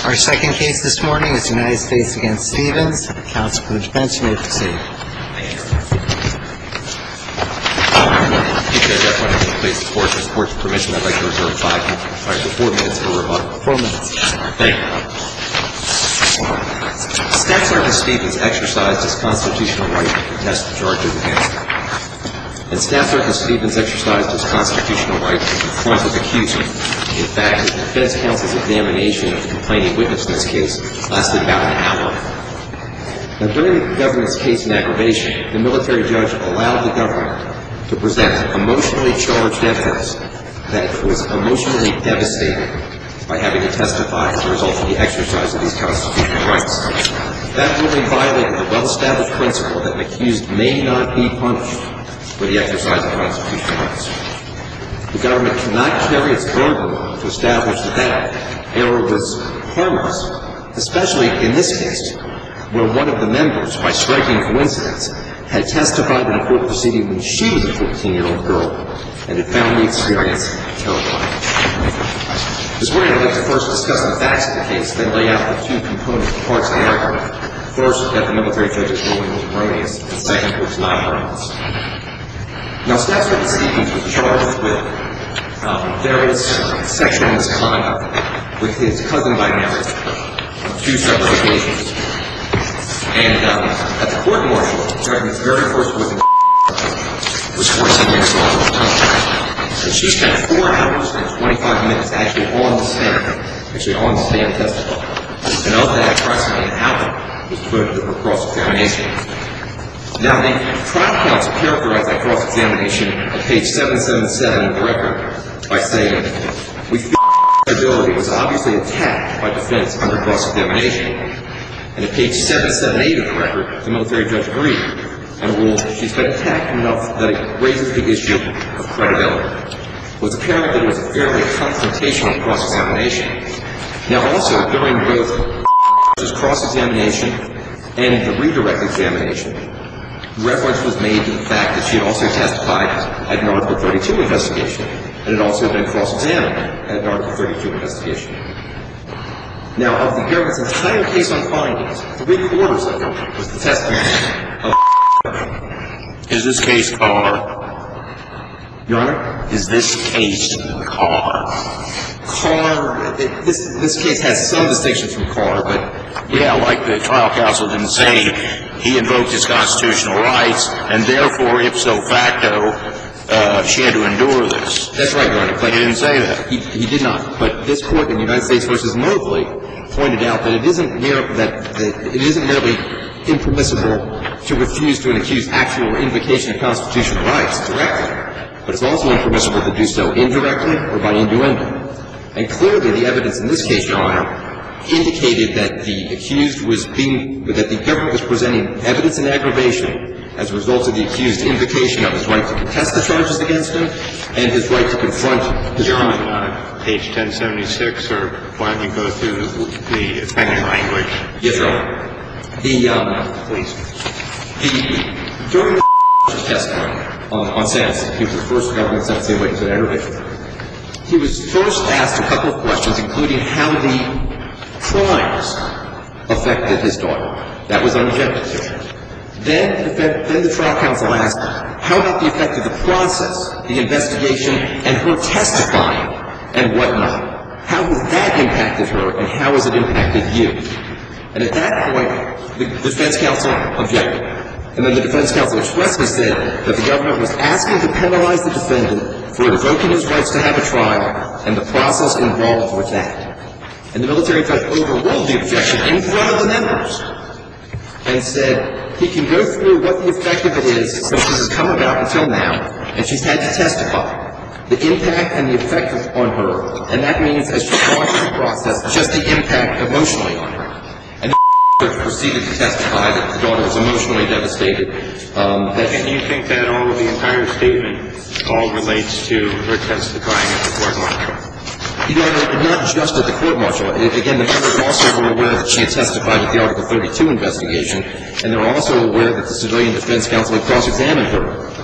Our second case this morning is United States v. Stevens. Counsel for the defense, you may proceed. Chief Judge, I want to please support this court's permission. I'd like to reserve 4 minutes for rebuttal. 4 minutes. Thank you. Staff Sergeant Stevens exercised his constitutional right to contest the charges against him. And Staff Sergeant Stevens exercised his constitutional right to confront his accuser. In fact, the defense counsel's examination of the complaining witness in this case lasted about an hour. Now, during the government's case in aggravation, the military judge allowed the government to present emotionally charged evidence that was emotionally devastated by having to testify as a result of the exercise of these constitutional rights. That ruling violated the well-established principle that an accused may not be punished for the exercise of constitutional rights. The government cannot carry its burden to establish that that error was harmless, especially in this case, where one of the members, by striking coincidence, had testified in a court proceeding when she was a 14-year-old girl and had found the experience terrifying. This morning, I'd like to first discuss the facts of the case, then lay out the two component parts of the argument. First, that the military judge's ruling was erroneous, and second, it was not harmless. Now, Staff Sergeant Stevens was charged with various sexual misconduct with his cousin by marriage on 2 separate occasions. And at the court-martial, the judge's very first witness was 14 years old at the time. And she spent 4 hours and 25 minutes actually on the stand testifying. And of that, approximately an hour was devoted to her cross-examination. Now, the trial counsel characterized that cross-examination at page 777 of the record by saying, "We feel credibility was obviously attacked by defense under cross-examination." And at page 778 of the record, the military judge agreed and ruled she's been attacked enough that it raises the issue of credibility. It was apparent that it was a fairly confrontational cross-examination. Now, also, during both the cross-examination and the redirect examination, reference was made to the fact that she had also testified at an Article 32 investigation and had also been cross-examined at an Article 32 investigation. Now, of the government's entire case on findings, 3/4 of it was the testimony of Is this case Carr? Your Honor? Is this case Carr? Carr, this case has some distinctions from Carr, but... Yeah, like the trial counsel didn't say he invoked his constitutional rights, and therefore, ipso facto, she had to endure this. That's right, Your Honor. But he didn't say that. He did not. But this court in United States v. Mobley pointed out that it isn't merely impermissible to refuse to an accused's actual invocation of constitutional rights directly, but it's also impermissible to do so indirectly or by innuendo. And clearly, the evidence in this case, Your Honor, indicated that that the government was presenting evidence in aggravation as a result of the accused's invocation of his right to contest the charges against him and his right to confront his... You're on page 1076, or why don't you go through the offending language? Yes, Your Honor. Please. During the testimony on sentencing, he was the first government sentencing witness in aggravation. He was first asked a couple of questions, including how the crimes affected his daughter. That was unobjected to. Then the trial counsel asked, how about the effect of the process, the investigation, and her testifying and whatnot? How has that impacted her, and how has it impacted you? And at that point, the defense counsel objected. And then the defense counsel expressly said that the government was asking to penalize the defendant for invoking his rights to have a trial and the process involved with that. And the military judge overruled the objection in front of the members and said he can go through what the effect of it is since this has come about until now, and she's had to testify, the impact and the effect on her, and that means as she's gone through the process, just the impact emotionally on her. And the judge proceeded to testify that the daughter was emotionally devastated. And you think that all of the entire statement all relates to her testifying at the court-martial? You know, not just at the court-martial. Again, the members also were aware that she had testified at the Article 32 investigation, and they were also aware that the civilian defense counsel had cross-examined her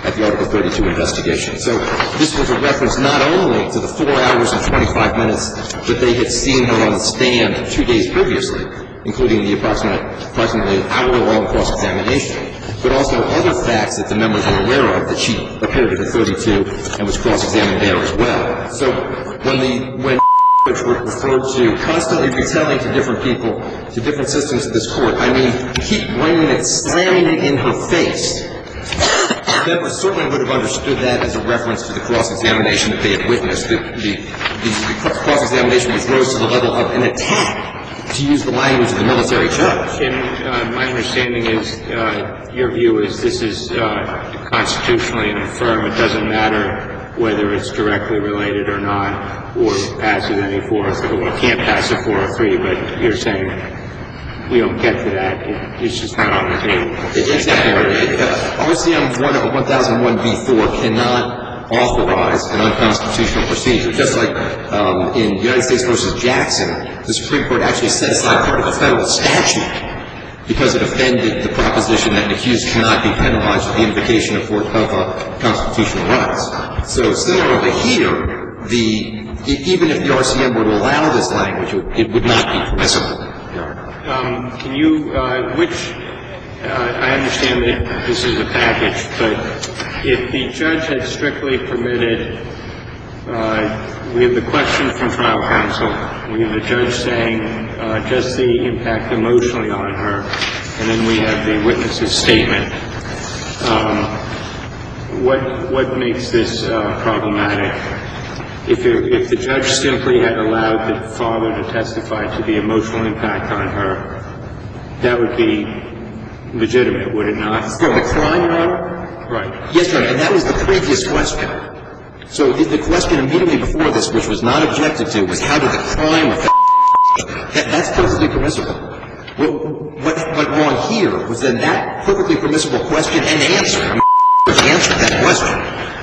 at the Article 32 investigation. So this was a reference not only to the 4 hours and 25 minutes that they had seen her on the stand 2 days previously, including the approximately hour-long cross-examination, but also other facts that the members were aware of, that she appeared at the 32 and was cross-examined there as well. So when referred to constantly retelling to different people, to different systems of this court, I mean, keep bringing it, slamming it in her face, members certainly would have understood that as a reference to the cross-examination that they had witnessed. The cross-examination was rose to the level of an attack, to use the language of the military judge. And my understanding is, your view is this is constitutionally infirm. It doesn't matter whether it's directly related or not, or passes any 403, or can't pass a 403, but you're saying we don't get to that. It's just not on the table. Exactly right. RCM 1001b4 cannot authorize an unconstitutional procedure. Just like in United States v. Jackson, the Supreme Court actually set aside part of a federal statute because it offended the proposition that an accused cannot be penalized for the invocation of constitutional rights. So similarly here, even if the RCM were to allow this language, it would not be permissible. Can you, I understand that this is a package, but if the judge had strictly permitted, we have the question from trial counsel, we have the judge saying just the impact emotionally on her, and then we have the witness's statement. What makes this problematic? If the judge simply had allowed the father to testify to the emotional impact on her, that would be legitimate, would it not? For the crime, Your Honor? Right. Yes, Your Honor, and that was the previous question. So the question immediately before this, which was not objected to, was how did the crime affect that's perfectly permissible. What went wrong here was that perfectly permissible question and answer, answered that question,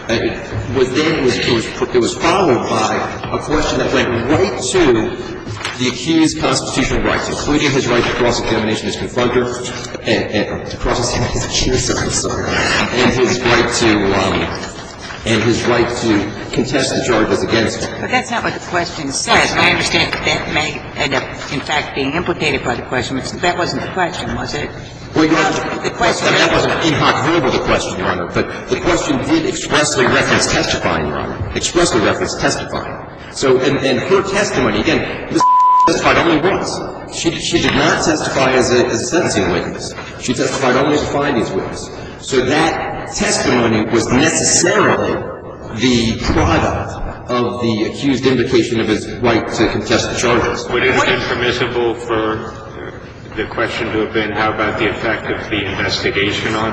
it was followed by a question that went right to the accused's constitutional rights, including his right to cross-examination as confronter, and to cross-examine his accuser, and his right to contest the charges against him. But that's not what the question says. And I understand that may end up, in fact, being implicated by the question, but that wasn't the question, was it? Well, Your Honor, that wasn't in hoc verba the question, Your Honor, but the question did expressly reference testifying, Your Honor, expressly reference testifying. So, and her testimony, again, Ms. testified only once. She did not testify as a sentencing witness. She testified only as a findings witness. So that testimony was necessarily the product of the accused invocation of his right to contest the charges. Would it have been permissible for the question to have been, how about the effect of the investigation on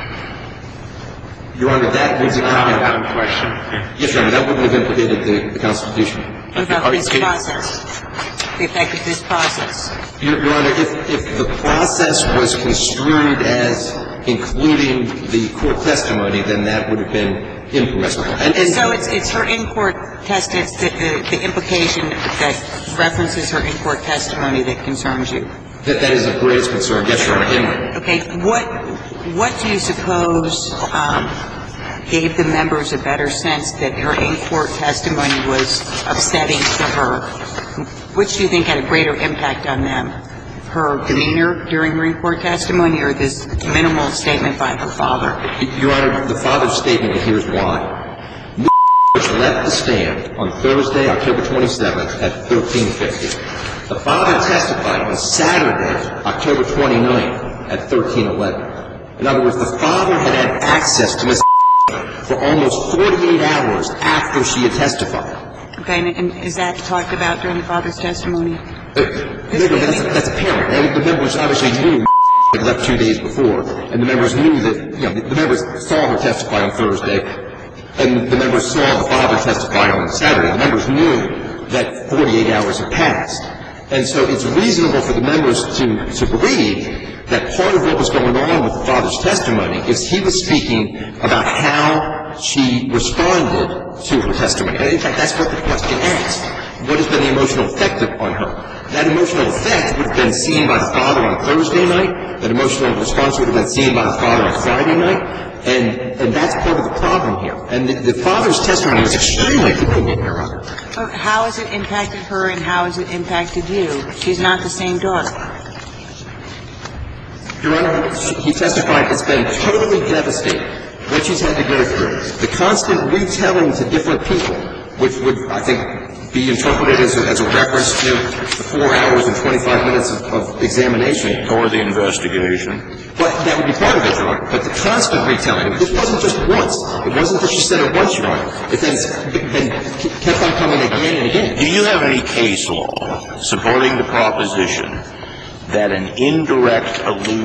her? Your Honor, that would not have... question. Yes, Your Honor, that wouldn't have implicated the Constitution. What about this process? The effect of this process? Your Honor, if the process was construed as including the court testimony, then that would have been impermissible. So it's her in-court testimony, the implication that references her in-court testimony that concerns you? That is of greatest concern, yes, Your Honor. Okay. What do you suppose gave the members a better sense that her in-court testimony was upsetting to her? Which do you think had a greater impact on them? Her demeanor during her in-court testimony or this minimal statement by her father? Your Honor, the father's statement, and here's why. Ms. left the stand on Thursday, October 27th at 13:50. The father testified on Saturday, October 29th at 13:11. In other words, the father had had access to Ms. for almost 48 hours after she had testified. Okay. And is that talked about during the father's testimony? That's apparent. The members obviously knew had left 2 days before, and the members knew that, the members saw her testify on Thursday, and the members saw the father testify on Saturday. The members knew that 48 hours had passed. And so it's reasonable for the members to believe that part of what was going on with the father's testimony is he was speaking about how she responded to her testimony. And in fact, that's what the question asked. what has been the emotional effect on her. That emotional effect would have been seen by the father on Thursday night. That emotional response would have been seen by the father on Friday night. And that's part of the problem here. And the father's testimony was extremely poignant, Your Honor. How has it impacted her and how has it impacted you? She's not the same daughter. Your Honor, he testified it's been totally devastating what she's had to go through. The constant retelling to different people, which would, I think, be interpreted as a reference to the 4 hours and 25 minutes of examination. Or the investigation. But that would be part of it, Your Honor. But the constant retelling, this wasn't just once. It wasn't that she said it once, Your Honor. It then kept on coming again and again. Do you have any case law supporting the proposition that an indirect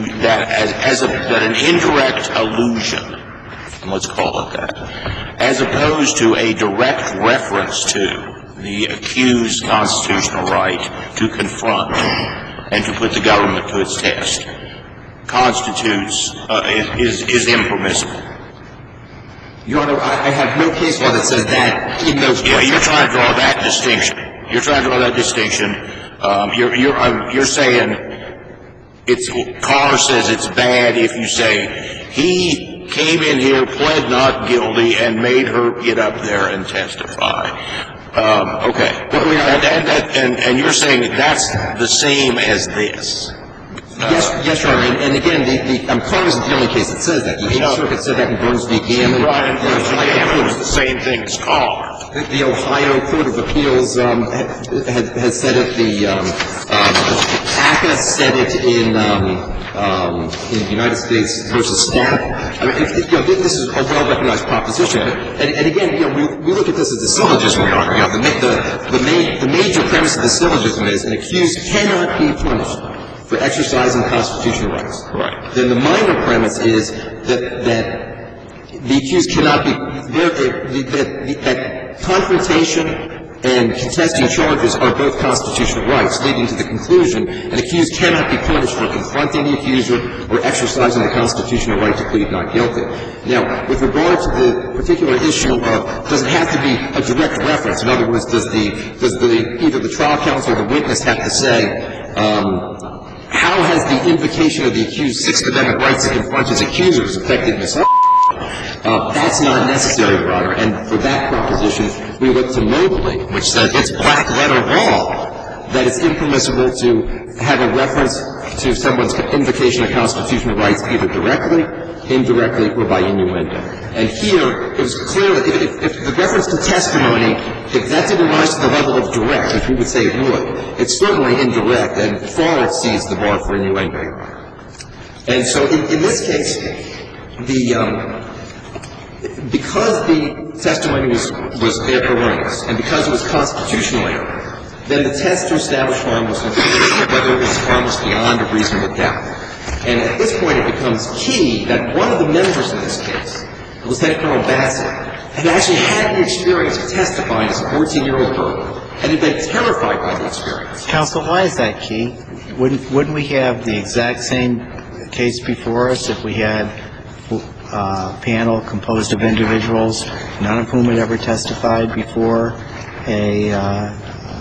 allusion, let's call it that, as opposed to a direct reference to the accused's constitutional right to confront and to put the government to its test, constitutes, is impermissible? Your Honor, I have no case law that says that in those cases. Yeah, you're trying to draw that distinction. You're trying to draw that distinction. You're saying Carr says it's bad if you say he came in here, pled not guilty, and made her get up there and testify. Okay. And you're saying that's the same as this. Yes, Your Honor. And again, Carr isn't the only case that says that. The Eighth Circuit said that in Burns v. Gammon. Right, and Burns v. Gammon was the same thing as Carr. The Ohio Court of Appeals has said it. The ACCA said it in United States versus Staff. I mean, this is a well-recognized proposition. And again, we look at this as a syllogism, Your Honor. The major premise of the syllogism is an accused cannot be punished for exercising constitutional rights. Right. Then the minor premise is that the accused cannot be that confrontation and contesting charges are both constitutional rights, leading to the conclusion an accused cannot be punished for confronting the accuser or exercising the constitutional right to plead not guilty. Now, with regard to the particular issue of does it have to be a direct reference, in other words, does either the trial counsel or the witness have to say, how has the invocation of the accused's Sixth Amendment rights to confront his accusers affected Ms. That's not necessary, Your Honor. And for that proposition, we look to Mobley, which says it's black letter law that it's impermissible to have a reference to someone's invocation of constitutional rights either directly, indirectly, or by innuendo. And here, it was clear that if the reference to testimony, if that didn't rise to the level of direct, which we would say it would, it's certainly indirect and far exceeds the bar for innuendo, Your Honor. And so in this case, because the testimony was erroneous and because it was constitutional error, then the test to establish harmlessness is whether it was harmless beyond a reasonable doubt. And at this point, it becomes key that one of the members in this case, Lieutenant Colonel Bassett, had actually had the experience of testifying as a 14-year-old girl and had been terrified by the experience. Counsel, why is that key? Wouldn't we have the exact same case before us if we had a panel composed of individuals, none of whom had ever testified before a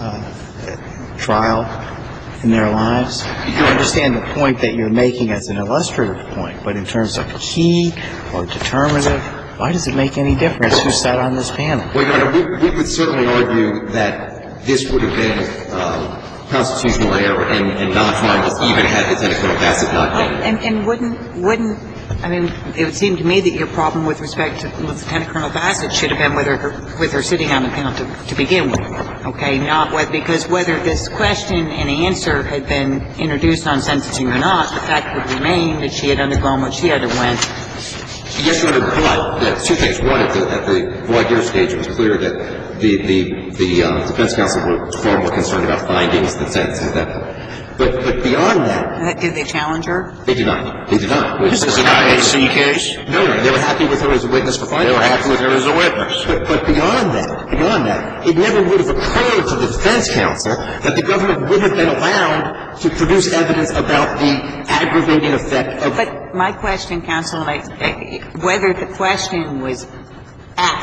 trial in their lives? You understand the point that you're making as an illustrative point, but in terms of key or determinative, why does it make any difference who sat on this panel? Well, Your Honor, we would certainly argue that this would have been constitutional error and not harmless even had Lieutenant Colonel Bassett not been. And wouldn't, I mean, it would seem to me that your problem with respect to Lieutenant Colonel Bassett should have been with her sitting on the panel to begin with, okay? Not because whether this question and answer had been introduced on sentencing or not, the fact would remain that she had undergone what she underwent. Yes, Your Honor, but two things. One, at the voir dire stage, it was clear that the defense counsel were far more concerned about findings than sentences at that point. But beyond that. Did they challenge her? They did not. They did not. Is this an IAC case? No, they were happy with her as a witness for findings. They were happy with her as a witness. But beyond that, it never would have occurred to the defense counsel that the government would have been allowed to produce evidence about the aggravating effect of. But my question, counsel, whether the question was asked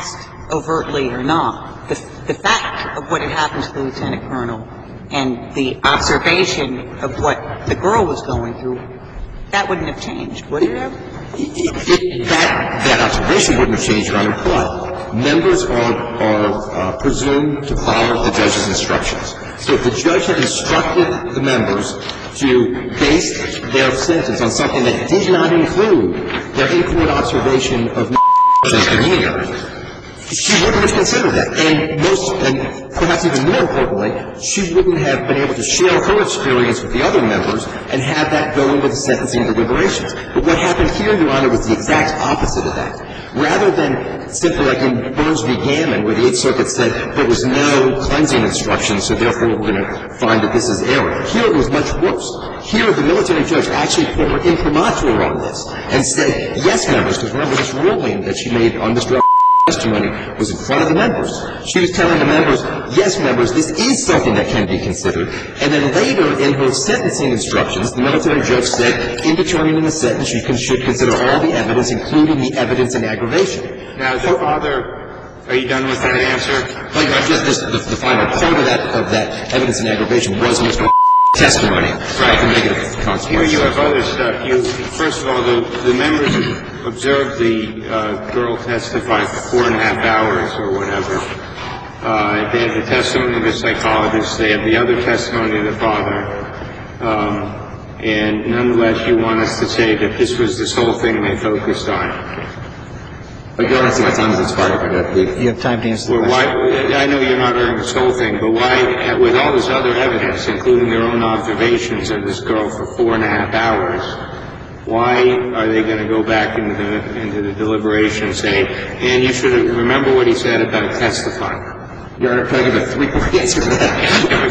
overtly or not, the fact of what had happened to the lieutenant colonel and the observation of what the girl was going through, that wouldn't have changed, would it have? That observation wouldn't have changed, Your Honor, but members are presumed to follow the judge's instructions. So if the judge had instructed the members to base their sentence on something that did not include their in-court observation of demeanor, she wouldn't have considered that. And perhaps even more importantly, she wouldn't have been able to share her experience with the other members and have that go into the sentencing deliberations. But what happened here, Your Honor, was the exact opposite of that. Rather than simply like in Burns v. Gammon, where the Eighth Circuit said there was no cleansing instruction, so therefore we're going to find that this is error. Here it was much worse. Here the military judge actually put her imprimatur on this and said, yes, members, because remember this ruling that she made on Mr. testimony was in front of the members. She was telling the members, yes, members, this is something that can be considered. And then later in her sentencing instructions, the military judge said, in determining the sentence, you should consider all the evidence, including the evidence in aggravation. Now, the father, are you done with that answer? The final part of that evidence in aggravation was Mr. testimony. Right. The negative consequences. Here you have other stuff. First of all, the members observed the girl testify for 4.5 hours or whatever. They have the testimony of the psychologist. They have the other testimony of the father. And nonetheless, you want us to say that this was the sole thing they focused on. Your Honor, I see my time has expired. If I could leave. You have time to answer the question. Why, I know you're not arguing the sole thing, but why, with all this other evidence, including their own observations of this girl for 4.5 hours, why are they going to go back into the deliberation and say, and you should remember what he said about testifying? Your Honor, can I give a three-part answer to that?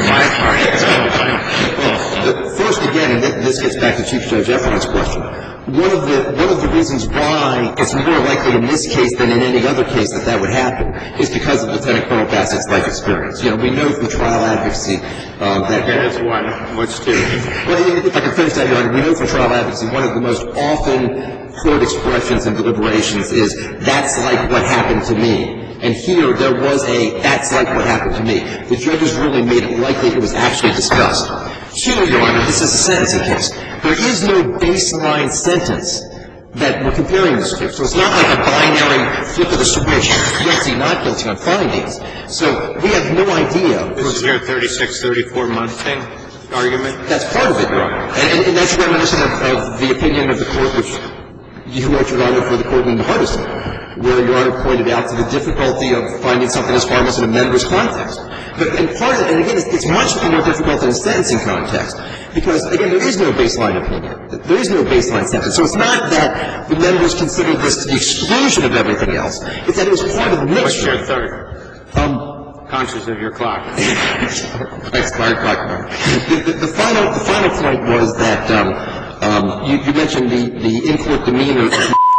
Well, first, again, and this gets back to Chief Judge Efron's question, one of the reasons why it's more likely in this case than in any other case that would happen is because of Lieutenant Colonel Bassett's life experience. You know, we know from trial advocacy that... That's one. What's two? Well, if I can finish that, Your Honor, we know from trial advocacy one of the most often heard expressions in deliberations is, that's like what happened to me. And here there was a, that's like what happened to me. The judge's ruling made it likely it was actually discussed. Two, Your Honor, this is a sentencing case. There is no baseline sentence that we're comparing this to. So it's not like a binary flip of the switch, guilty, not guilty on findings. So we have no idea. This is your 36, 34-month thing, argument? That's part of it, Your Honor. And that's reminiscent of the opinion of the court, which you wrote, Your Honor, for the court in Hardison, where Your Honor pointed out to the difficulty of finding something as harmless in a member's context. And part of it, and again, it's much more difficult in a sentencing context, because, again, there is no baseline opinion. There is no baseline sentence. So it's not that the members considered this to the exclusion of everything else. It's that it was part of the mixture. What's your third? Conscious of your clock. Expired clock, Your Honor. The final point was that you mentioned the in-court demeanor.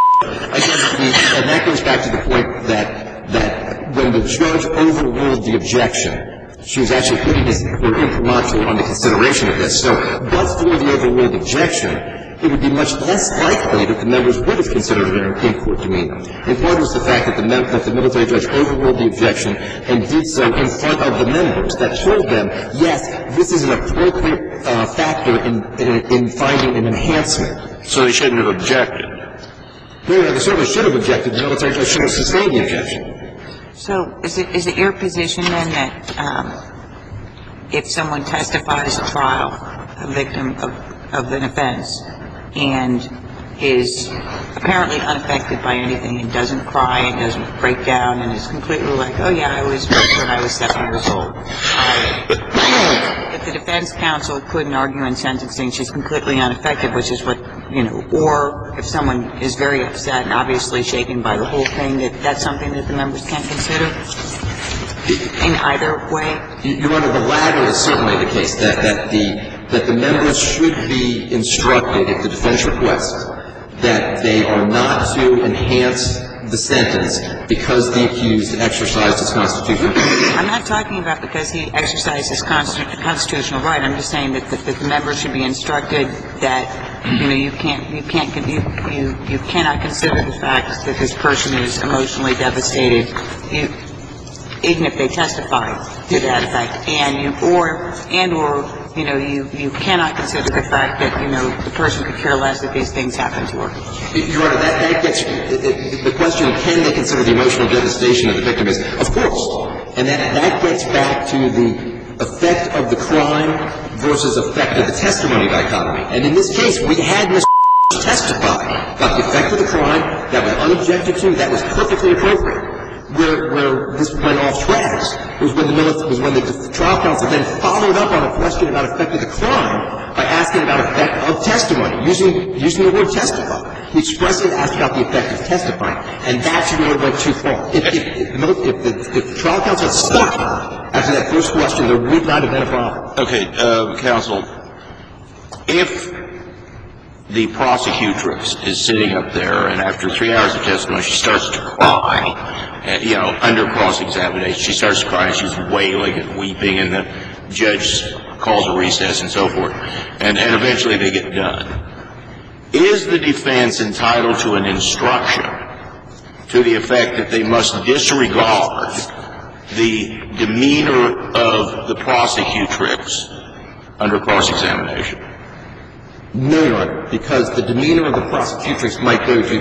And that goes back to the point that when the judge overruled the objection, she was actually putting her imprimatur on the consideration of this. So but for the overruled objection, it would be much less likely that the members would have considered their in-court demeanor. And part was the fact that the military judge overruled the objection and did so in front of the members that told them, yes, this is an appropriate factor in finding an enhancement. So they shouldn't have objected. They certainly should have objected. The military judge should have sustained the objection. So is it your position, then, that if someone testifies at trial, a victim of an offense, and is apparently unaffected by anything and doesn't cry and doesn't break down and is completely like, oh, yeah, I was raped when I was 7 years old, if the defense counsel couldn't argue in sentencing she's completely unaffected, which is what, you know, or if someone is very upset and obviously shaken by the whole thing, that's something that the members can't consider in either way? Your Honor, the latter is certainly the case, that the members should be instructed, if the defense requests, that they are not to enhance the sentence because the accused exercised his constitutional right. I'm not talking about because he exercised his constitutional right. I'm just saying that the members should be instructed that, you cannot consider the fact that this person is emotionally devastated, even if they testify to that effect, you cannot consider the fact that, the person could care less if these things happen to her. Your Honor, that gets, the question, can they consider the emotional devastation of the victim is, of course. And that gets back to the effect of the crime versus effect of the testimony dichotomy. And in this case, we had Ms. testify about the effect of the crime that was unobjected to, that was perfectly appropriate. Where this went off tracks was when the trial counsel then followed up on a question about effect of the crime by asking about effect of testimony, using the word testify. He expressly asked about the effect of testifying, and that's where it went too far. If the trial counsel had stuck after that first question, there would not have been a problem. Okay, counsel, if the prosecutrix is sitting up there and after 3 hours of testimony she starts to cry, under cross-examination, she starts to cry and she's wailing and weeping and the judge calls a recess and so forth, and eventually they get done. Is the defense entitled to an instruction to the effect that they must disregard the demeanor of the prosecutrix under cross-examination? No, Your Honor, because the demeanor of the prosecutrix might go to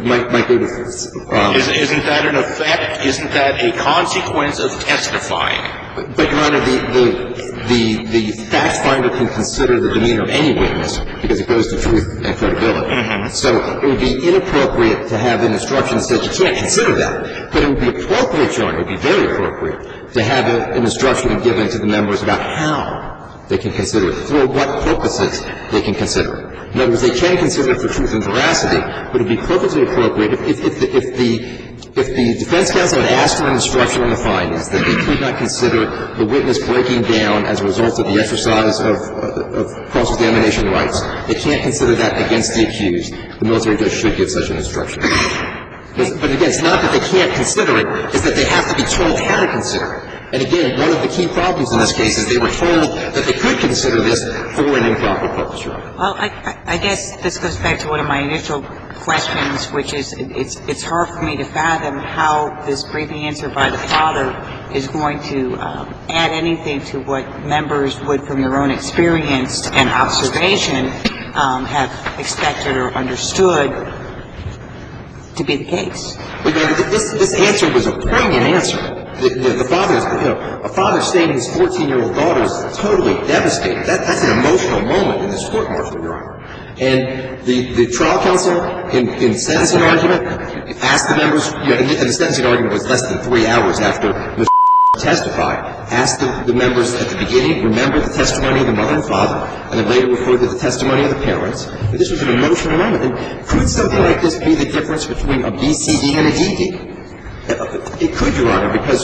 Isn't that an effect? Isn't that a consequence of testifying? But, Your Honor, the fact finder can consider the demeanor of any witness because it goes to truth and credibility. Mm-hmm. So it would be inappropriate to have an instruction that says you can't consider that. But it would be appropriate, Your Honor, it would be very appropriate to have an instruction given to the members about how they can consider it, for what purposes they can consider it. In other words, they can consider it for truth and veracity, but it would be perfectly appropriate if the defense counsel had asked for an instruction on the findings that they could not consider the witness breaking down as a result of the exercise of cross-examination rights. They can't consider that against the accused. The military judge should give such an instruction. But again, it's not that they can't consider it, it's that they have to be told how to consider it. And again, one of the key problems in this case is they were told that they could consider this for an improper purpose, Your Honor. Well, I guess this goes back to one of my initial questions, which is it's hard for me to fathom how this brief answer by the father is going to add anything to what members would, from their own experience and observation, have expected or understood to be the case. But this answer was a poignant answer. The father, a father saying his 14-year-old daughter is totally devastated. That's an emotional moment in this court-martial, Your Honor. And the trial counsel, in sentencing argument, asked the members, and the sentencing argument was less than 3 hours after Mr. testified, asked the members at the beginning, remember the testimony of the mother and father, and then later referred to the testimony of the parents. But this was an emotional moment. And could something like this be the difference between a BCD and a DD? It could, Your Honor, because,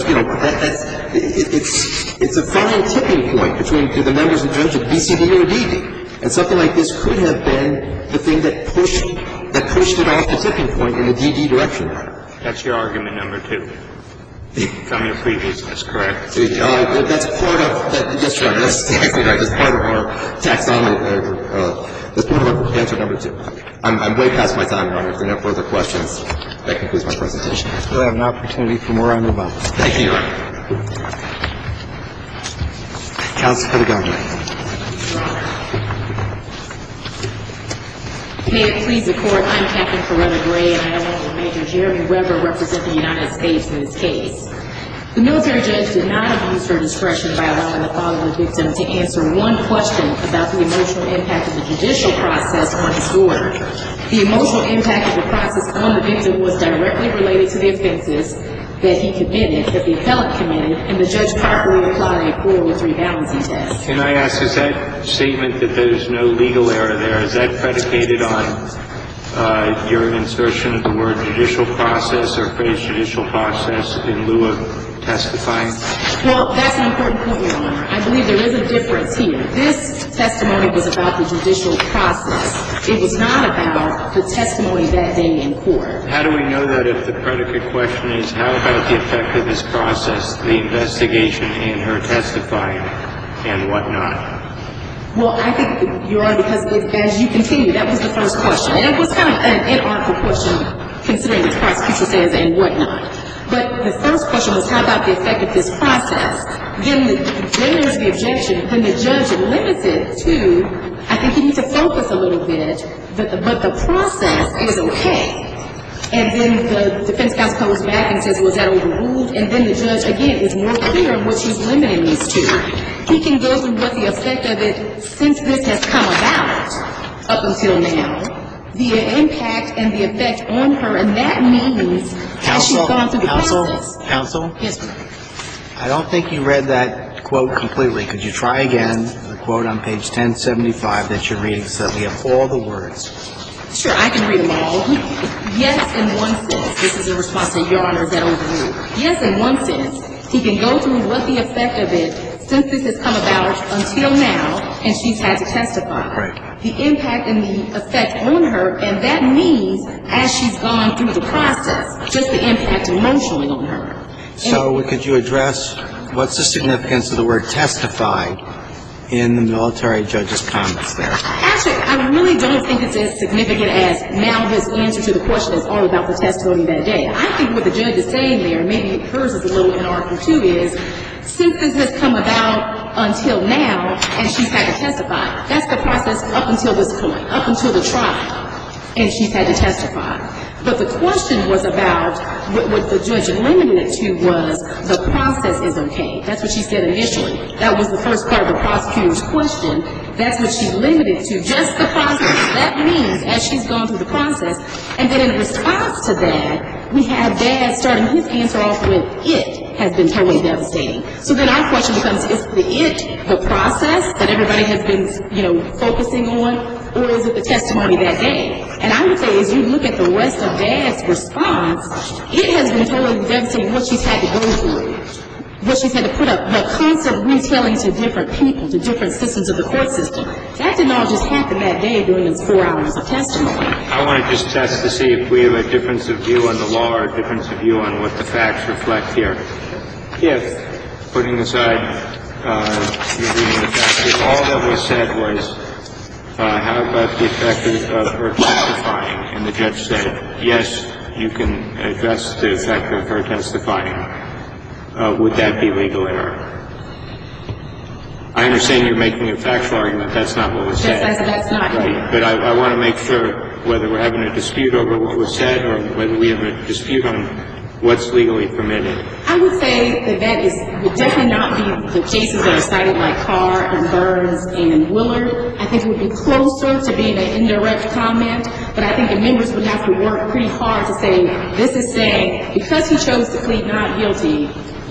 it's a fine tipping point between the members and judge of BCD or a DD. And something like this could have been the thing that pushed it off the tipping point in the DD direction, Your Honor. That's your argument number 2. From your previous, that's correct. That's part of, yes, Your Honor, that's exactly right. That's part of our taxonomy, that's part of our answer number 2. I'm way past my time, Your Honor. If there are no further questions, that concludes my presentation. We'll have an opportunity for more on the button. Thank you, Your Honor. Counsel for the government. May it please the Court, I'm Captain Coretta Gray, and I, along with Major Jeremy Weber, represent the United States in this case. The military judge did not abuse her discretion by allowing the father of the victim to answer one question about the emotional impact of the judicial process on his daughter. The emotional impact of the process on the victim was directly related to the offenses that he committed, that the appellant committed, and the judge properly applied a 403 balancing test. Can I ask, is that statement that there's no legal error there, is that predicated on your insertion of the word judicial process or phrase judicial process in lieu of testifying? Well, that's an important point, Your Honor. I believe there is a difference here. This testimony was about the judicial process. It was not about the testimony that day in court. How do we know that if the predicate question is, how about the effect of this process, the investigation and her testifying and whatnot? Well, I think, Your Honor, because as you continue, that was the first question. And it was kind of an inartful question, considering the prosecution says and whatnot. But the first question was, how about the effect of this process? Then there's the objection. Then the judge limits it to, I think you need to focus a little bit, but the process is okay. And then the defense counsel comes back and says, was that overruled? And then the judge, again, is more clear on what she's limiting these to. He can go through what the effect of it, since this has come about up until now, the impact and the effect on her, and that means as she's gone through the process. Counsel? Yes, ma'am. I don't think you read that quote completely. Could you try again the quote on page 1075 that you're reading so that we have all the words? Sure, I can read them all. Yes, in one sense. This is a response to Your Honor, is that overruled? Yes, in one sense. He can go through what the effect of it, since this has come about until now, and she's had to testify. Right. The impact and the effect on her, and that means as she's gone through the process, just the impact emotionally on her. So could you address what's the significance of the word testified in the military judge's comments there? Actually, I really don't think it's as significant as now his answer to the question is all about the testimony that day. I think what the judge is saying there, maybe hers is a little inartful too, is since this has come about until now and she's had to testify, that's the process up until this point, up until the trial, and she's had to testify. But the question was about, what the judge limited it to was, the process is okay. That's what she said initially. That was the first part of the prosecutor's question. That's what she limited to, just the process. That means, as she's gone through the process, and then in response to that, we have Dad starting his answer off with, it has been totally devastating. So then our question becomes, is the process that everybody has been, focusing on, or is it the testimony that day? And I would say, as you look at the rest of Dad's response, it has been totally devastating what she's had to go through, what she's had to put up, the constant retelling to different people, to different systems of the court system. That didn't all just happen that day during those 4 hours of testimony. I want to just test to see if we have a difference of view on the law or a difference of view on what the facts reflect here. If, putting aside your reading the facts, if all that was said was, how about the effect of her testifying? And the judge said, yes, you can address the effect of her testifying. Would that be legal error? I understand you're making a factual argument. That's not what was said. That's not right. But I want to make sure whether we're having a dispute over what was said or whether we have a dispute on what's legally permitted. I would say that would definitely not be the cases that are cited like Carr and Burns and Willard. I think it would be closer to being an indirect comment, but I think the members would have to work pretty hard to say, this is saying, because he chose to plead not guilty,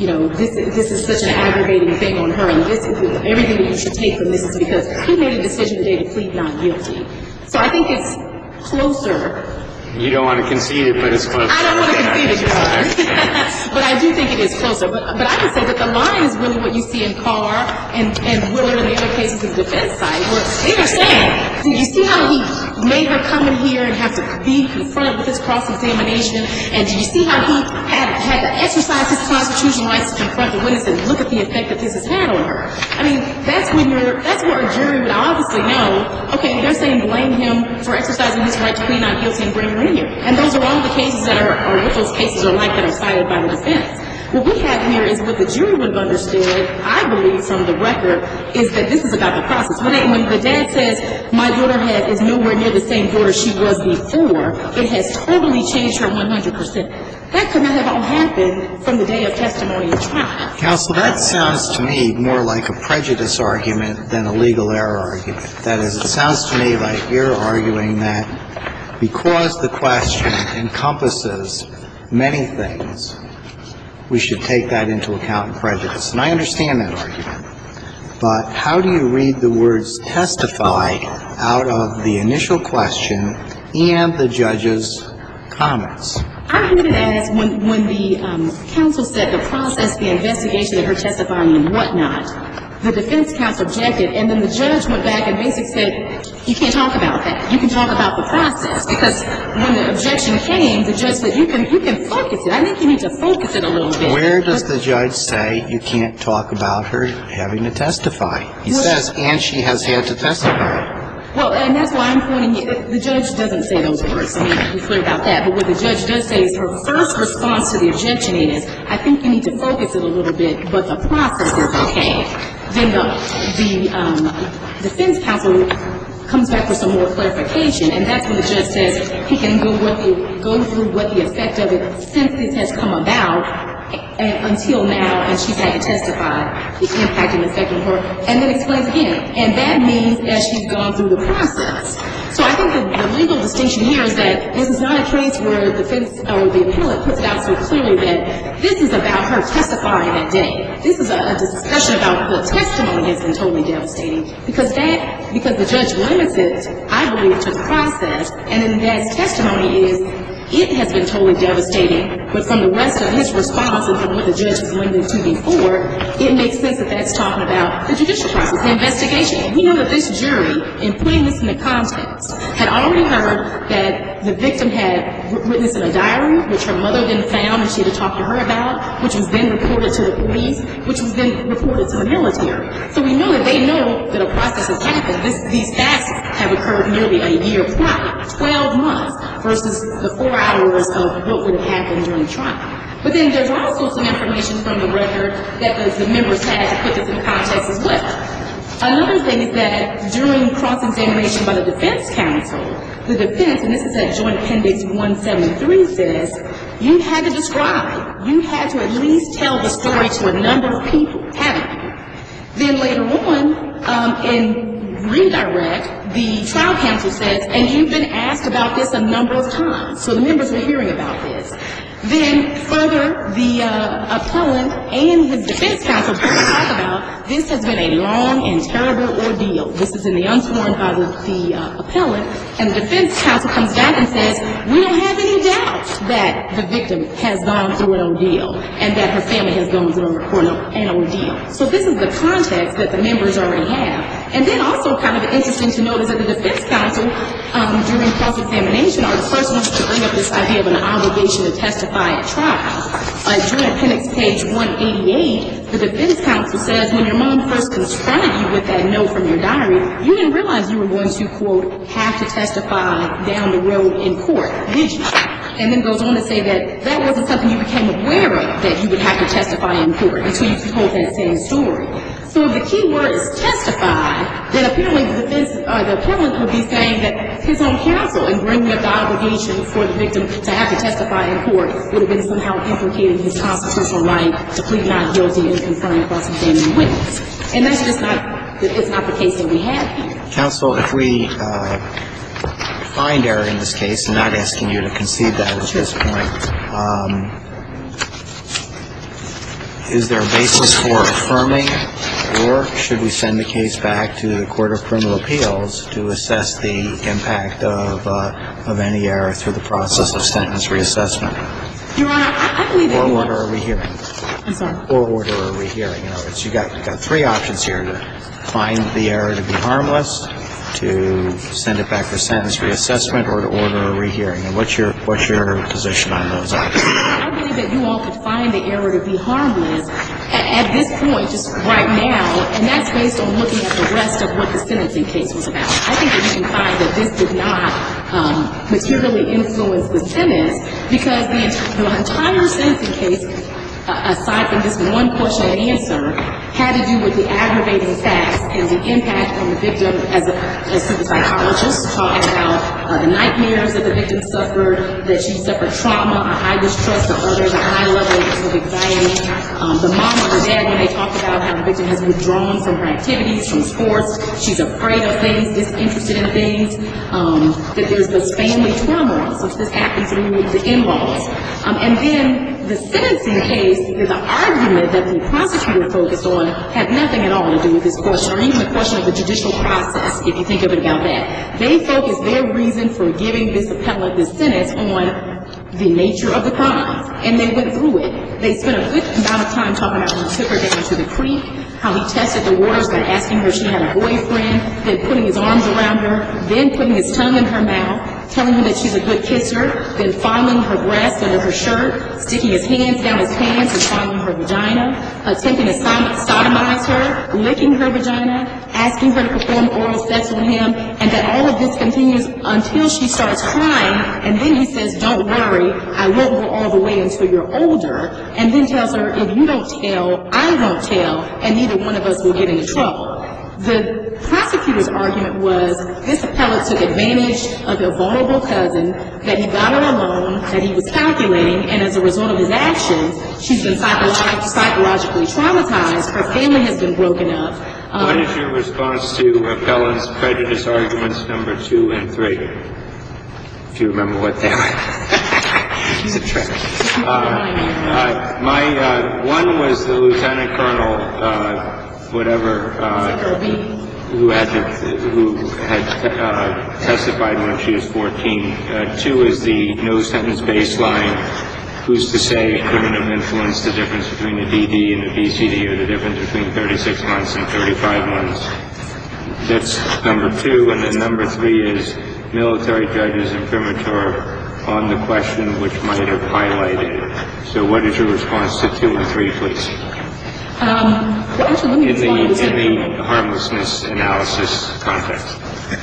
this is such an aggravating thing on her, and everything that you should take from this is because he made a decision today to plead not guilty. So I think it's closer. You don't want to concede it, but it's closer. I don't want to concede it, Your Honor. But I do think it is closer. But I would say that the line is really what you see in Carr and Willard and the other cases of the defense side, where they are saying, do you see how he made her come in here and have to be confronted with this cross-examination? And do you see how he had to exercise his constitutional rights to confront the witness and look at the effect that this has had on her? I mean, that's where a jury would obviously know, okay, they're saying blame him for exercising his right to plead not guilty and bring her in here. And those are all the cases that are what those cases are like that are cited by the defense. What we have here is what the jury would have understood, I believe, from the record, is that this is about the process. When the dad says, my daughter is nowhere near the same daughter she was before, it has totally changed her 100%. That could not have all happened from the day of testimony and trial. Counsel, that sounds to me more like a prejudice argument than a legal error argument. That is, it sounds to me like you're arguing that because the question encompasses many things, we should take that into account in prejudice. And I understand that argument. But how do you read the words testify out of the initial question and the judge's comments? I read it as when the counsel said the process, the investigation of her testifying and whatnot, The defense counsel objected, and then the judge went back and basically said, you can't talk about that. You can talk about the process. Because when the objection came, the judge said, you can focus it. I think you need to focus it a little bit. Where does the judge say you can't talk about her having to testify? He says, and she has had to testify. Well, and that's why I'm pointing, the judge doesn't say those words. I mean, to be clear about that. But what the judge does say is her first response to the objection is, I think you need to focus it a little bit, but the process is okay. Then the defense counsel comes back for some more clarification, and that's when the judge says he can go through what the effect of it since this has come about and until now, and she's had to testify, the impact and effect on her, and then explains again. And that means as she's gone through the process. So I think the legal distinction here is that this is not a case where the defense or the appellate puts it out so clearly that this is about her testifying that day. This is a discussion about the testimony that's been totally devastating. Because the judge limits it, I believe, to the process, and then that testimony is, it has been totally devastating, but from the rest of his response and from what the judge has limited to before, it makes sense that that's talking about the judicial process, the investigation. We know that this jury, in putting this in the context, had already heard that the victim had written this in a diary, which her mother then found and she had to talk to her about, which was then reported to the police, which was then reported to the military. So we know that they know that a process has happened. These facts have occurred nearly a year prior, 12 months, versus the 4 hours of what would have happened during the trial. But then there's also some information from the record that the members had to put this in context as well. Another thing is that during cross-examination by the defense counsel, the defense, and this is at Joint Appendix 173, says, you had to describe, you had to at least tell the story to a number of people, haven't you? Then later on, in redirect, the trial counsel says, and you've been asked about this a number of times. So the members were hearing about this. Then further, the appellant and his defense counsel both talk about this has been a long and terrible ordeal. This is in the unsworn by the appellant, and the defense counsel comes back and says, we don't have any doubt that the victim has gone through an ordeal and that her family has gone through an ordeal. So this is the context that the members already have. And then also kind of interesting to note is that the defense counsel, during cross-examination, are the first ones to bring up this idea of an obligation to testify at trial. During appendix page 188, the defense counsel says, when your mom first confronted you with that note from your diary, you didn't realize you were going to, quote, have to testify down the road in court, did you? And then goes on to say that that wasn't something you became aware of, that you would have to testify in court until you told that same story. So if the key word is testify, then apparently the appellant would be saying that his own counsel, in bringing up the obligation for the victim to have to testify in court, would have been somehow implicating his constitutional right to plead not guilty and confirm cross-examining witness. And that's just it's not the case that we have here. Counsel, if we find error in this case, and not asking you to concede that at this point, is there a basis for affirming, or should we send the case back to the Court of Criminal Appeals to assess the impact of any error through the process of sentence reassessment? Your Honor, I believe that Or order a rehearing. I'm sorry. Or order a rehearing. In other words, you've got three options here: to find the error to be harmless, to send it back for sentence reassessment, or to order a rehearing. And what's your position on those options? I believe that you all could find the error to be harmless at this point, just right now, and that's based on looking at the rest of what the sentencing case was about. I think that you can find that this did not materially influence the sentence, because the entire sentencing case, aside from this one question and answer, had to do with the aggravating facts and the impact on the victim as the psychologist, talking about the nightmares that the victim suffered, that she suffered trauma, a high distrust of others, a high level of anxiety. The mom or the dad, when they talked about how the victim has withdrawn from her activities, from sports, she's afraid of things, disinterested in things, that there's this family turmoil, since this happens through the in-laws. And then the sentencing case, the argument that the prosecutor focused on had nothing at all to do with this question, or even the question of the judicial process, if you think of it about that. They focused their reason for giving this appellant this sentence on the nature of the crime, and they went through it. They spent a good amount of time talking about when he took her down to the creek, how he tested the waters by asking her if she had a boyfriend, then putting his arms around her, then putting his tongue in her mouth, telling her that she's a good kisser, then fondling her breasts under her shirt, sticking his hands down his pants and fondling her vagina, attempting to sodomize her, licking her vagina, asking her to perform oral sex on him, and that all of this continues until she starts crying, and then he says, don't worry, I won't go all the way until you're older, and then tells her, if you don't tell, I won't tell, and neither one of us will get into trouble. The prosecutor's argument was this appellate took advantage of a vulnerable cousin, that he got her alone, that he was calculating, and as a result of his actions, she's been psychologically traumatized, her family has been broken up. What is your response to appellant's prejudice arguments number 2 and 3? If you remember what they are. It's a trick. My one was the lieutenant colonel, who had testified when she was 14. 2 is the no sentence baseline. Who's to say it couldn't have influenced the difference between the DD and the BCD, or the difference between 36 months and 35 months? That's number 2. And then number 3 is military judges imprimatur on the question which might have highlighted it. So what is your response to 2 and 3, please? Well, actually, let me respond to in the harmlessness analysis context.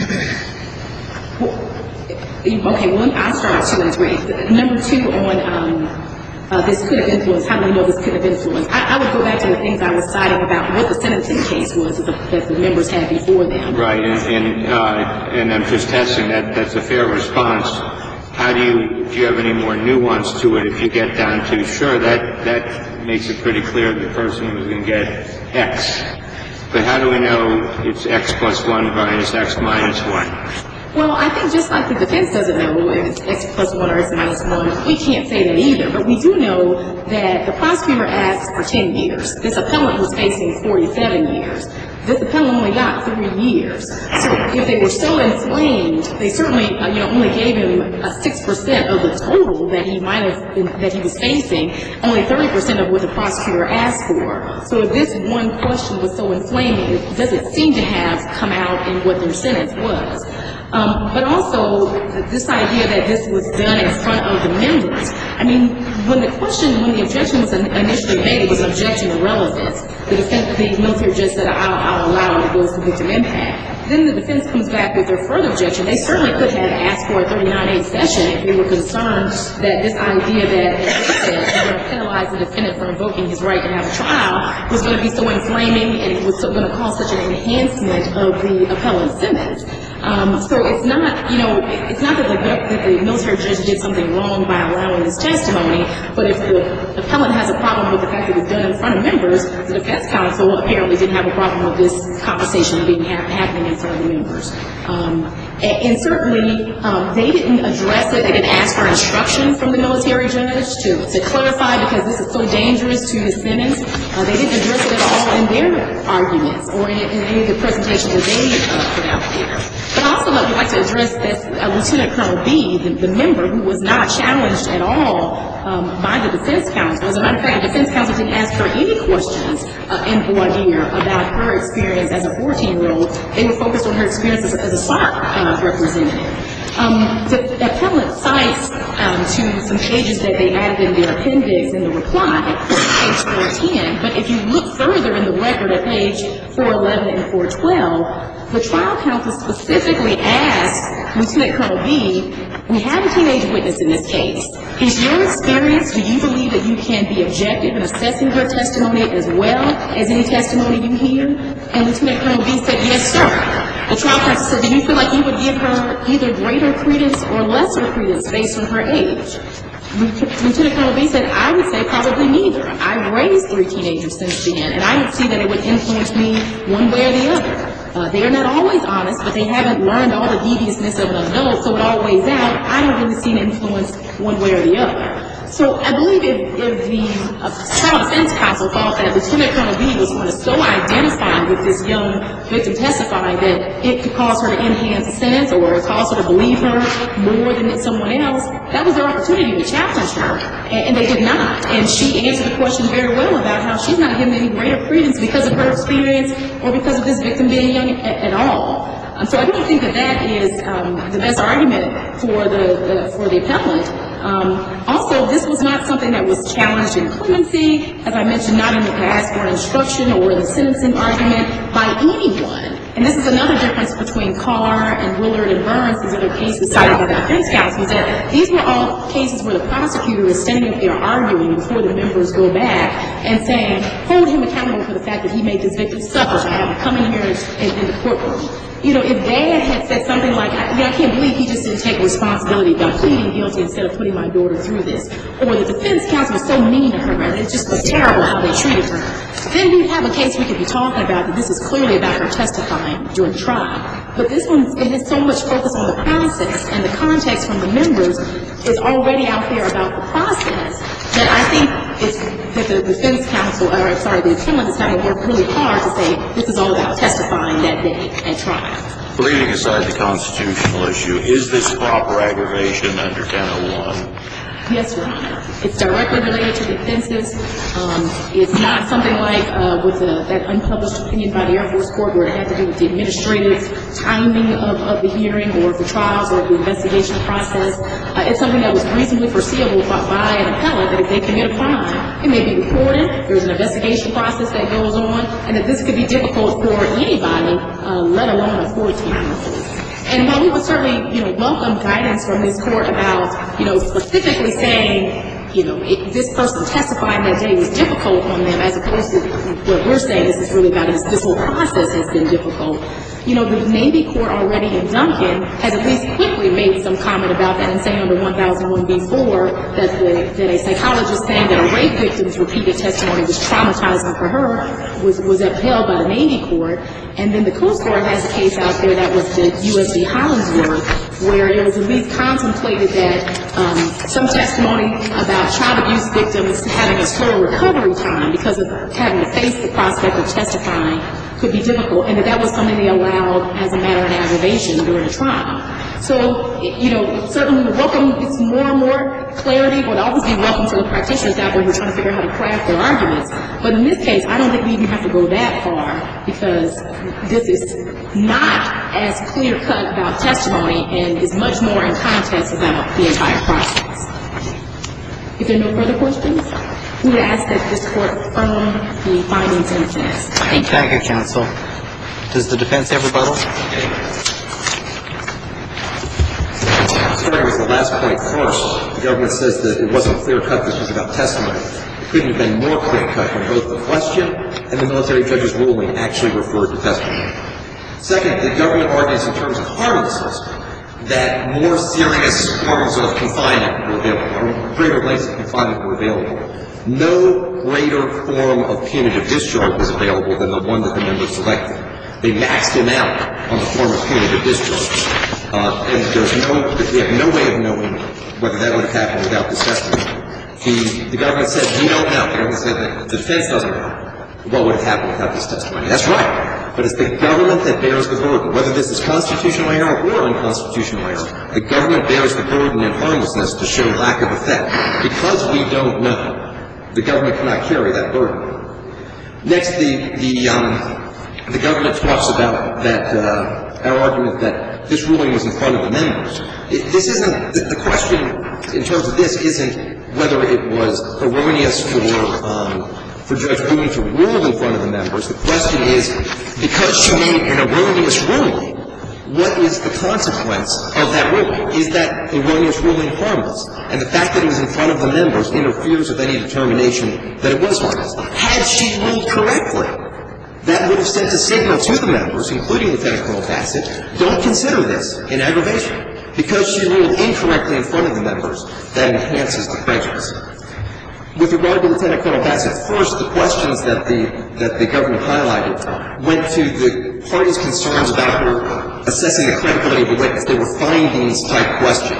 Okay, well, I'll start with 2 and 3. Number 2 on this could have influenced, how do we know this could have influenced? I would go back to the things I was citing about what the sentencing case was that the members had before them. Right, and I'm just testing that. That's a fair response. Do you have any more nuance to it if you get down to, sure, that makes it pretty clear the person was going to get X. But how do we know it's X plus 1 minus X minus 1? Well, I think just like the defense doesn't know if it's X plus 1 or X minus 1, we can't say that either. But we do know that the prosecutor asked for 10 years. This appellant was facing 47 years. This appellant only got 3 years. So if they were so inflamed, they certainly, only gave him 6% of the total that he was facing, only 30% of what the prosecutor asked for. So if this one question was so inflaming, it doesn't seem to have come out in what their sentence was. But also, this idea that this was done in front of the members. I mean, when the objection was initially made, it was an objection to relevance. The military judge said, I'll allow it, it goes to victim impact. Then the defense comes back with their further objection. They certainly could have asked for a 39A session if they were concerned that this idea that, as they said, we're going to penalize the defendant for invoking his right to have a trial was going to be so inflaming and it was going to cause such an enhancement of the appellant's sentence. So it's not, it's not that the military judge did something wrong by allowing this testimony, but if the appellant has a problem with the fact that it was done in front of members, the defense counsel apparently didn't have a problem with this conversation happening in front of the members. And certainly, they didn't address it. They didn't ask for instruction from the military judge to clarify, because this is so dangerous to his sentence. They didn't address it at all in their arguments or in any of the presentations that they put out there. But I also would like to address this Lieutenant Colonel B, the member who was not challenged at all by the defense counsel. As a matter of fact, the defense counsel didn't ask her any questions in voir dire about her experience as a 14-year-old. They were focused on her experience as a SARC representative. The appellant cites to some pages that they added in their appendix in the reply, page 410. But if you look further in the record at page 411 and 412, the trial counsel specifically asked Lieutenant Colonel B, we have a teenage witness in this case. Is your experience, do you believe that you can be objective in assessing her testimony as well as any testimony you hear? And Lieutenant Colonel B said, yes, sir. The trial counsel said, do you feel like you would give her either greater credence or lesser credence based on her age? Lieutenant Colonel B said, I would say probably neither. I've raised 3 teenagers since then, and I would see that it would influence me one way or the other. They are not always honest, but they haven't learned all the deviousness of an adult, so it all weighs out. I don't really see an influence one way or the other. So I believe if the trial defense counsel thought that Lieutenant Colonel B was going to so identify with this young victim testifying that it could cause her to enhance the sentence or cause her to believe her more than someone else, that was their opportunity to challenge her, and they did not. And she answered the question very well about how she's not given any greater credence because of her experience or because of this victim being young at all. So I don't think that that is the best argument for the appellant. Also, this was not something that was challenged in clemency, as I mentioned, not in the past for instruction or in the sentencing argument by anyone. And this is another difference between Carr and Willard and Burns, these other cases cited by the defense counsel, is that these were all cases where the prosecutor is standing up there arguing before the members go back and saying, hold him accountable for the fact that he made this victim suffer by having come in here in the courtroom. You know, if Dad had said something like, I can't believe he just didn't take responsibility about pleading guilty instead of putting my daughter through this, or the defense counsel was so mean to her, and it just was terrible how they treated her, then we'd have a case we could be talking about that this is clearly about her testifying during the trial. But this one, it has so much focus on the process, and the context from the members is already out there about the process, that I think that the defense counsel, the appellant is having to work really hard to say this is all about testifying that day at trial. Leaving aside the constitutional issue, is this proper aggravation under 1001? Yes, Your Honor. It's directly related to defenses. It's not something like with that unpublished opinion by the Air Force Court where it had to do with the administrative timing of the hearing or the trials or the investigation process. It's something that was reasonably foreseeable by an appellant that if they commit a crime, it may be reported, there's an investigation process that goes on, and that this could be difficult for anybody, let alone a 14-year-old. And while we would certainly, welcome guidance from this court about, specifically saying, if this person testifying that day was difficult on them, as opposed to what we're saying this is really about is this whole process has been difficult. The Navy court already in Duncan has at least quickly made some comment about that and saying under 1001B4 that a psychologist saying that a rape victim's repeated testimony was traumatizing for her was upheld by the Navy court. And then the Coast Guard has a case out there that was the USD Hollingsworth, where it was at least contemplated that some testimony about child abuse victims having a slower recovery time because of having to face the prospect of testifying could be difficult, and that was something they allowed as a matter of aggravation during the trial. So, certainly we welcome it's more and more clarity, would always be welcome for the practitioners out there who are trying to figure out how to craft their arguments. But in this case, I don't think we even have to go that far because this is not as clear-cut about testimony and is much more in context about the entire process. If there are no further questions, we would ask that this court affirm the findings in the case. Thank you, counsel. Does the defense have rebuttal? Starting with the last point first, the government says that it wasn't clear-cut, this was about testimony. It couldn't have been more clear-cut when both the question and the military judge's ruling actually referred to testimony. Second, the government argues in terms of harmlessness that more serious forms of confinement were available, or greater lengths of confinement were available. No greater form of punitive discharge was available than the one that the members selected. They maxed him out on the form of punitive discharge. And we have no way of knowing whether that would have happened without this testimony. The government said, we don't know. The government said that the defense doesn't know what would have happened without this testimony. That's right. But it's the government that bears the burden. Whether this is constitutional error or unconstitutional error, the government bears the burden in harmlessness to show lack of effect. Because we don't know, the government cannot carry that burden. Next, the government talks about that our argument that this ruling was in front of the members. This isn't the question in terms of this isn't whether it was erroneous for Judge Boone to rule in front of the members. The question is, because she made an erroneous ruling, what is the consequence of that ruling? Is that erroneous ruling harmless? And the fact that it was in front of the members interferes with any determination that it was harmless. Had she ruled correctly, that would have sent a signal to the members, including Lieutenant Colonel Bassett, don't consider this an aggravation. Because she ruled incorrectly in front of the members, that enhances the prejudice. With regard to Lieutenant Colonel Bassett, first, the questions that the government highlighted went to the party's concerns about her assessing the credibility of the witness. They were findings-type questions.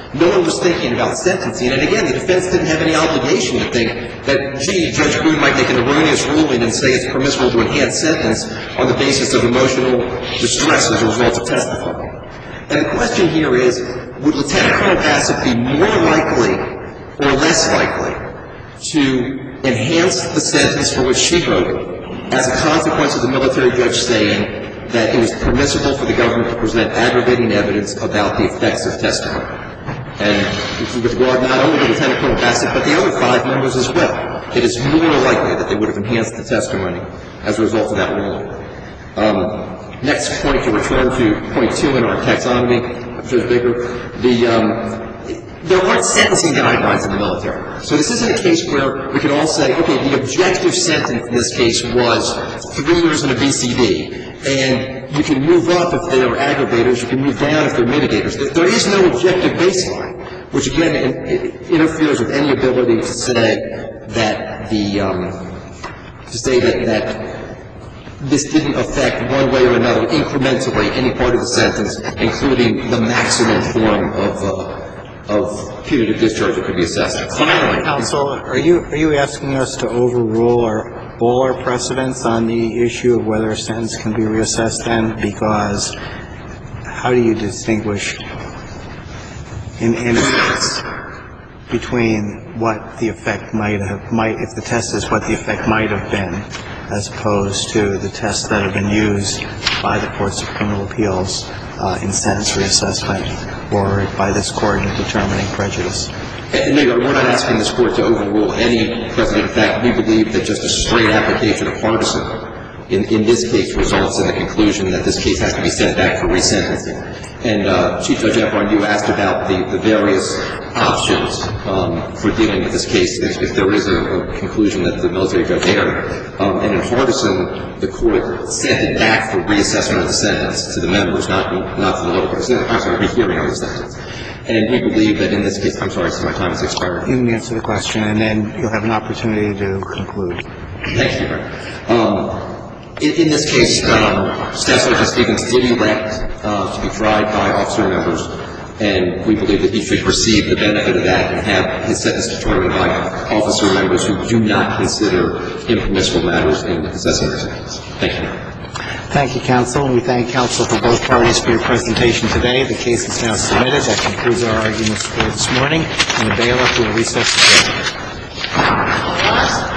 No one was thinking about sentencing. And again, the defense didn't have any obligation to think that, gee, Judge Boone might make an erroneous ruling and say it's permissible to enhance sentence on the basis of emotional distress as a result of testifying. And the question here is, would Lieutenant Colonel Bassett be more likely or less likely to enhance the sentence for which she voted as a consequence of the military judge saying that it was permissible for the government to present aggravating evidence about the effects of testimony? And with regard not only to Lieutenant Colonel Bassett, but the other 5 members as well, it is more likely that they would have enhanced the testimony as a result of that ruling. Next point, to return to point 2 in our taxonomy, Judge Baker, there aren't sentencing guidelines in the military. So this isn't a case where we can all say, okay, the objective sentence in this case was 3 years in a BCD, and you can move up if they are aggravators, you can move down if they're mitigators. There is no objective baseline, which again interferes with any ability to say that that this didn't affect one way or another incrementally any part of the sentence, including the maximum form of punitive discharge that could be assessed. Finally, Counsel, are you asking us to overrule all our precedents on the issue of whether a sentence can be reassessed then? Because how do you distinguish in a sense between what the effect might if the test is what the effect might have been, as opposed to the tests that have been used by the courts of criminal appeals in sentence reassessment or by this court in determining prejudice? And no, we're not asking this court to overrule any precedent. In fact, we believe that just a straight application of partisan in this case results in the conclusion that this case has to be sent back for resentencing. And Chief Judge Efron, you asked about the various options for dealing with this case if there is a conclusion that the military judge erred. And in partisan, the court sent it back for reassessment of the sentence to the members, not to the lower court. I'm sorry, rehearing of the sentence. And we believe that in this case, I'm sorry, so my time has expired. You can answer the question, and then you'll have an opportunity to conclude. Thank you, Your Honor. In this case, Staff Sergeant Stevens did elect to be tried by officer members, and we believe that he should receive the benefit of that and have his sentence determined by officer members who do not consider impermissible matters in assessing their sentence. Thank you. Thank you, counsel. We thank counsel for both parties for your presentation today. The case is now submitted. That concludes our arguments for this morning. And the bailiff will recess the hearing.